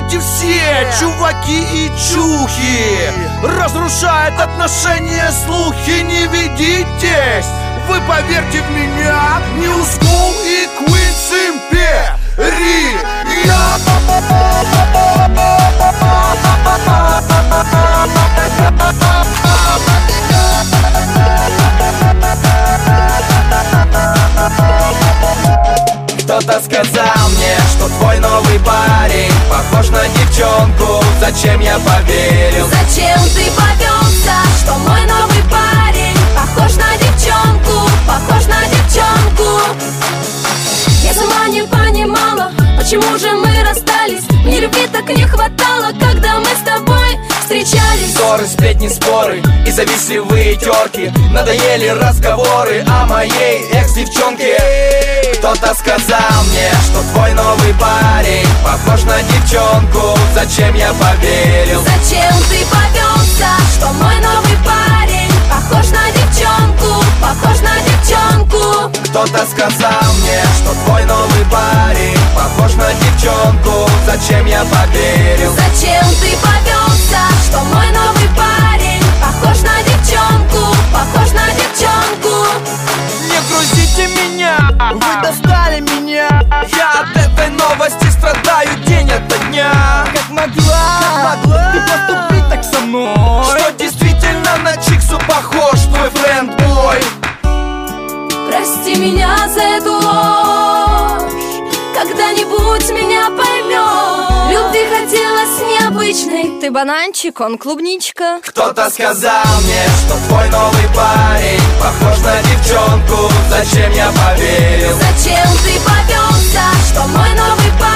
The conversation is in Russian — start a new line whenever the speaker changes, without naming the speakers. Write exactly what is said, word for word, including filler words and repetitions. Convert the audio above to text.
эти все чуваки и чухи разрушают отношения, слухи, не ведитесь. Вы поверьте в меня, New School и Queen's Imperial.
Кто-то сказал мне, что твой новый парень похож на девчонку. Зачем я поверил?
Зачем ты повелся, что мой новый парень похож на девчонку, похож на девчонку? Я сама не понимала, почему же мы расстались. Мне любви так не хватало, когда мы с тобой встречались.
Ссоры, сплетни, споры и завистливые терки. Надоели разговоры о моей экс-девчонке. Кто-то сказал мне, что твой новый парень похож на девчонку. Зачем я поверил?
Зачем ты повелся, что мой новый парень похож на девчонку, похож на девчонку?
Кто-то сказал мне, что твой новый парень похож на девчонку. Зачем я поверил?
Зачем ты повелся, что мой новый парень похож на девчонку, похож на девчонку?
Не грузите меня, вы достали меня. Я от этой новости страдаю день ото дня. Как могла, как могла ты поступить так со мной? Что действительно на Чиксу похож твой френдбой?
Прости меня за эту ложь, когда-нибудь меня поймешь. Любви хотелось необычной. Ты бананчик, он клубничка.
Кто-то сказал мне, что твой новый парень похож на девчонку. Зачем я поверил?
Зачем ты повелся, что мой новый парень